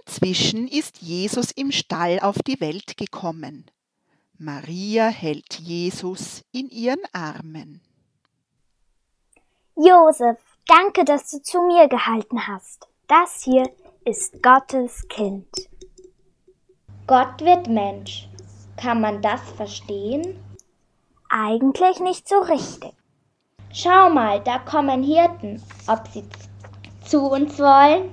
Inzwischen ist Jesus im Stall auf die Welt gekommen. Maria hält Jesus in ihren Armen. Josef, danke, dass du zu mir gehalten hast. Das hier ist Gottes Kind. Gott wird Mensch. Kann man das verstehen? Eigentlich nicht so richtig. Schau mal, da kommen Hirten. Ob sie zu uns wollen?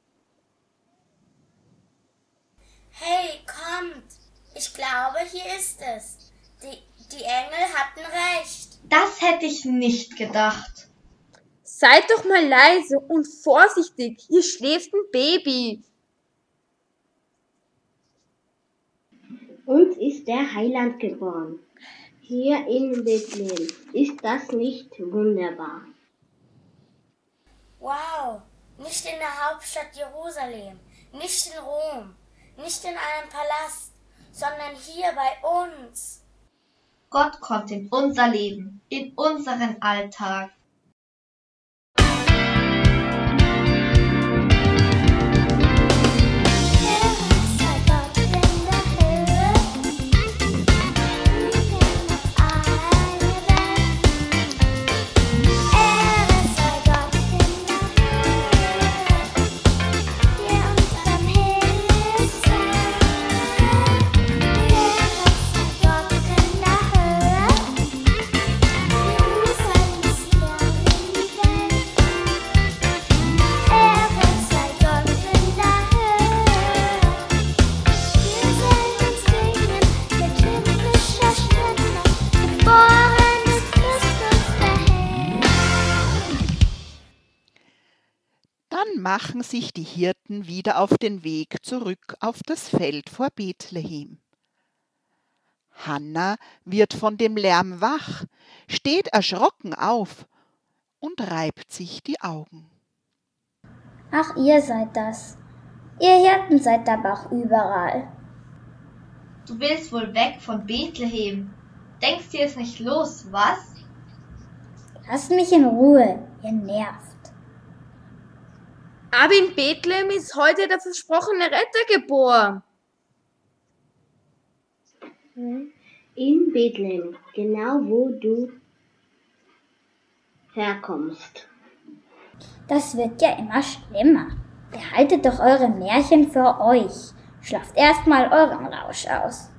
Hey, kommt! Ich glaube, hier ist es. Die Engel hatten recht. Das hätte ich nicht gedacht. Seid doch mal leise und vorsichtig, hier schläft ein Baby. Uns ist der Heiland geboren. Hier in Bethlehem. Ist das nicht wunderbar? Wow! Nicht in der Hauptstadt Jerusalem, nicht in Rom, nicht in einem Palast, sondern hier bei uns. Gott kommt in unser Leben, in unseren Alltag. Dann machen sich die Hirten wieder auf den Weg zurück auf das Feld vor Bethlehem. Hanna wird von dem Lärm wach, steht erschrocken auf und reibt sich die Augen. Ach, ihr seid das. Ihr Hirten seid aber auch überall. Du willst wohl weg von Bethlehem. Denkst dir es nicht los, was? Lasst mich in Ruhe, ihr nervt. Aber in Bethlehem ist heute der versprochene Retter geboren. In Bethlehem, genau wo du herkommst. Das wird ja immer schlimmer. Behaltet doch eure Märchen für euch. Schlaft erst mal euren Rausch aus.